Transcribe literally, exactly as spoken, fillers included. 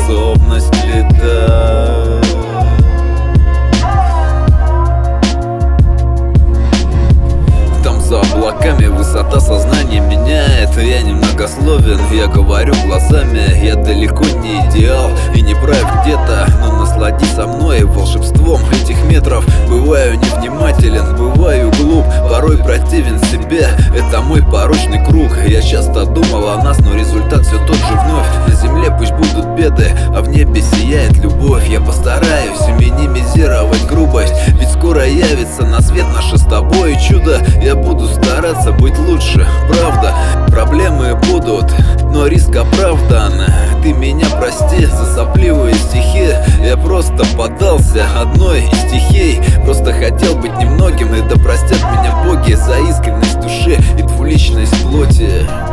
способность летать. Там за облаками высота сознания меняет. Я немногословен, я говорю глазами. Я далеко не идеал и не прав где-то, но насладись со мной волшебством этих метров. Бываю невнимателен, бываю глуп, порой противен себе. Это мой порочный круг. Я часто думал о нас, но результат все тот же вновь. На земле пусть будут беды, а в небе сияет любовь. Я постараюсь минимизировать грубость, ведь скоро явится на свет наше с тобой чудо. Я буду стараться быть лучше, правда. Проблемы будут, но риск оправдан. Ты меня прости за сопливые стихи. Я просто поддался одной из стихий. Просто хотел быть немногим, и да простят меня боги за искренность души и двуличность плоти.